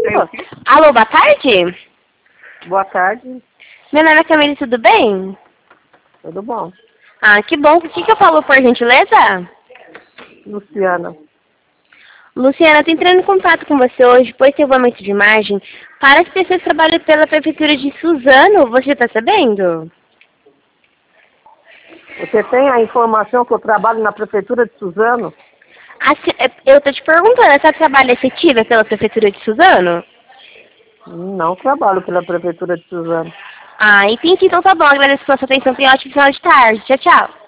Alô, boa tarde? Boa tarde, Meu nome é Camille, tudo bem? tudo bom? Ah, que bom. O que eu falo, por gentileza? Luciana, Luciana, estou entrando em contato com você hoje, pois tem um de imagem para as pessoas que trabalham pela Prefeitura de Suzano. Você está sabendo? você tem a informação que eu trabalho na Prefeitura de Suzano? Eu estou te perguntando, essa trabalho é efetiva pela Prefeitura de Suzano? Não trabalho pela Prefeitura de Suzano. Ah, entendi. Então tá bom. Agradeço pela sua atenção. Tenha um ótimo final de tarde. Tchau, tchau.